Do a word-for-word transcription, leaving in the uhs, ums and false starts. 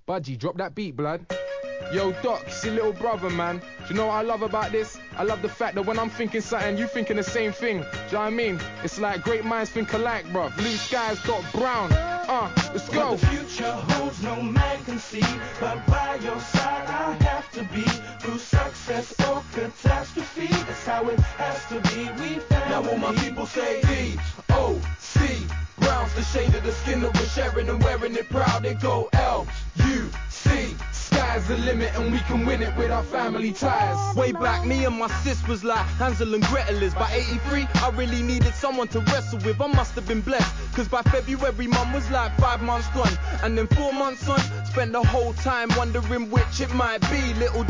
Budgie, drop that beat, blood. Yo, Doc, it's your little brother, man. Do you know what I love about this? I love the fact that when I'm thinking something, you thinking the same thing. Do you know what I mean? It's like great minds think alike, bruv. Blue skies, Doc Brown. Uh, let's go. What the future holds, no man can see. But by your side, I have to be. Through success or catastrophe, that's how it has to be. We family. Now all my people say D O C. Brown's the shade of the skin that we're sharing and wearing it proud. They go L U C. Sky's the limit and we can win it with our family ties. Way back, me and my sis was like Hansel and Gretel is. By eighty-three, I really needed someone to wrestle with. I must have been blessed, cause by February mum was like five months gone. And then four months on, spent the whole time wondering which it might be. Little